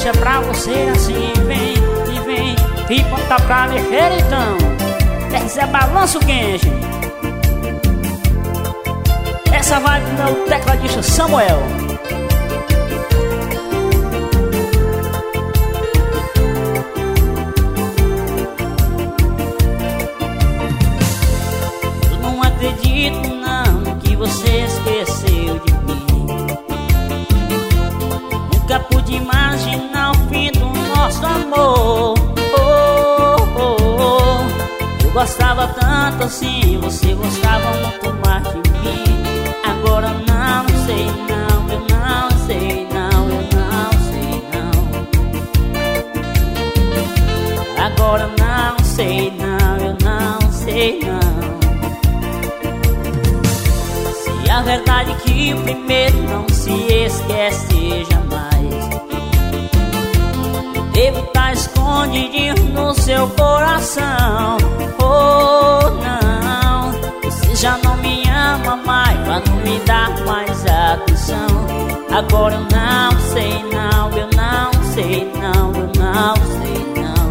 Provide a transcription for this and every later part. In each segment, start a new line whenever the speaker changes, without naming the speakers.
Deixa pra você assim, vem e vem e bota pra mexer então. Esse é balanço quente. Essa vai do meu tecladista Samuel. Eu não acredito não que você esqueceu de mim. Nunca pude imaginar o fim do nosso amor. Eu gostava tanto assim, você gostava muito mais de mim. Agora não sei não, eu não sei não, eu não sei não. Agora não sei não, eu não sei não. Se a verdade é que o primeiro não se esquece jamais, devo estar escondidinho no seu coração. Oh não, você já não me ama mais, pra não me dar mais atenção. Agora eu não sei não, eu não sei não, eu não sei não.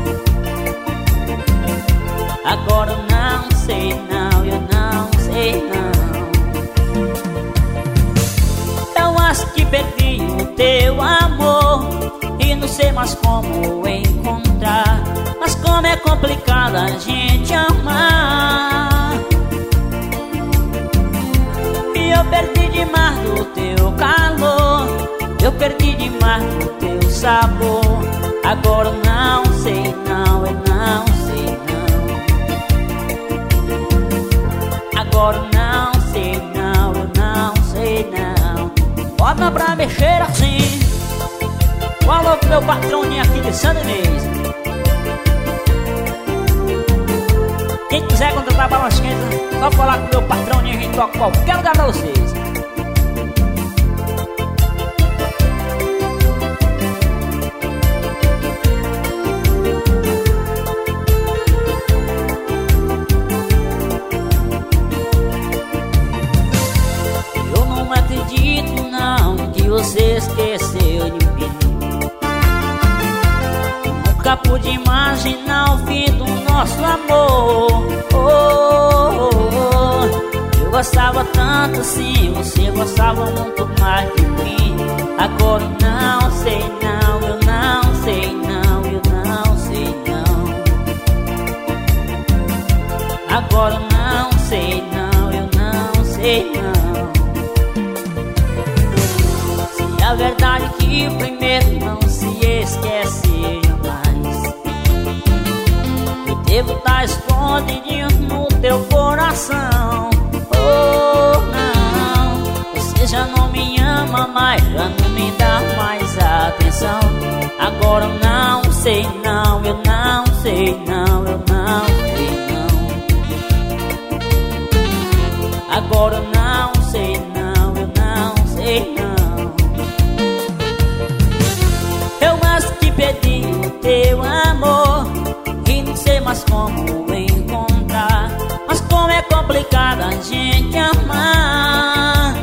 Agora eu não sei não, eu não sei não. Eu acho que perdi o teu amor e não sei mais como encontrar. Mas como é complicado a gente amar. E eu perdi demais do teu calor, eu perdi demais do teu sabor. Agora eu não sei não, eu não sei não. Agora eu não sei não, eu não sei não. Bota pra mexer assim. Falou pro meu patroninho aqui de Santa Inês. Quem quiser contratar balanço quente, só falar com o meu patroninho, a gente toca qualquer lugar pra vocês. Eu não acredito não que você esqueceu de mim. Nunca pude imaginar o fim do nosso amor. Eu gostava tanto assim, você gostava muito mais de mim. Agora eu não sei não, eu não sei não, eu não sei não. Agora eu não sei não, eu não sei não. Se a verdade é que o primeiro não se esquece jamais, eu devo estar escondidinho no teu coração. Oh não, você já não me ama mais, já não me dá mais atenção. Agora eu não sei não, eu não sei não, eu não sei não. Agora eu não sei não, eu não sei não. Eu acho que perdi o teu amor e não sei mais como encontrar. Mas como é complicado a gente amar.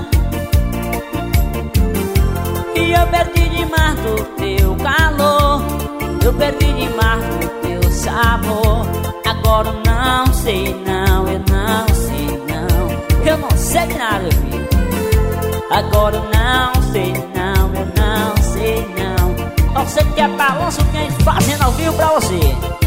E eu perdi demais do teu calor, eu perdi demais do teu sabor. Agora eu não sei não, eu não sei não. Eu não sei de nada, meu filho. Agora eu não sei não, eu não sei não. Você que é balanço quente fazendo ao vivo pra você.